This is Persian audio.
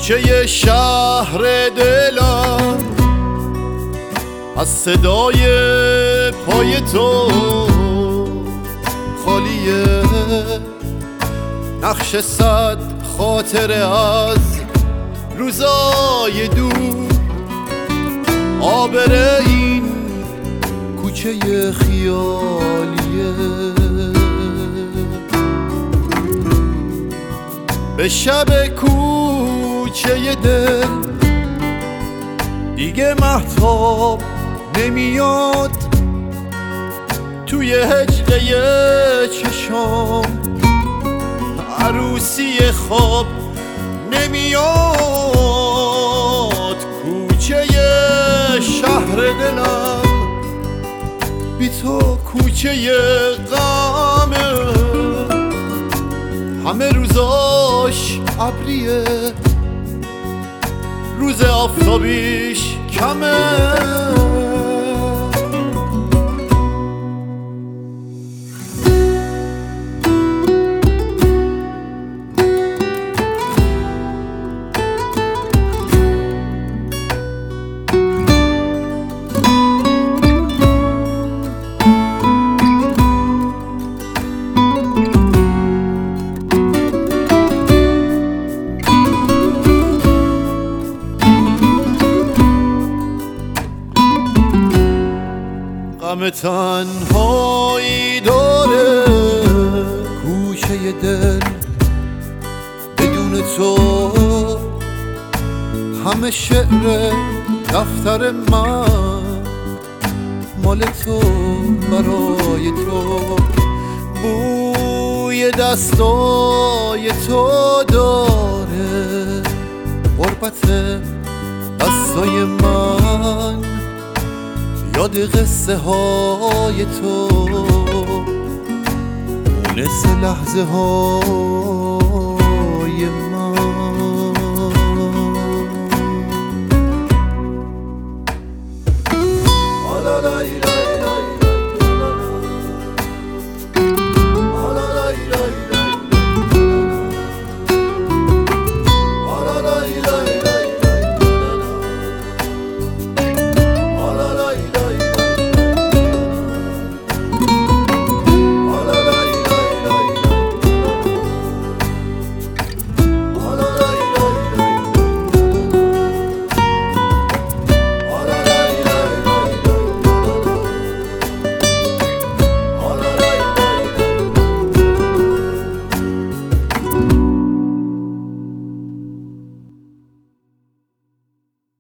کوچه شهر دلم از صدای پای تو خالیه، نقش صد خاطره از روزای دور آبر این کوچه خیالیه. به شب کوچه دل دیگه مهتاب نمیاد، توی هجله چشام عروسی خواب نمیاد. کوچه شهر دلم بی تو کوچه غمه، همه روزاش ابریه، روز آفتابیش کمه. غم تنهایی داره کوچه دل، بدون تو همه شعر دفتر من مال تو، برای تو بوی دستای تو داره، غربت دستای من یاد قصه های تو، مونس لحظه ها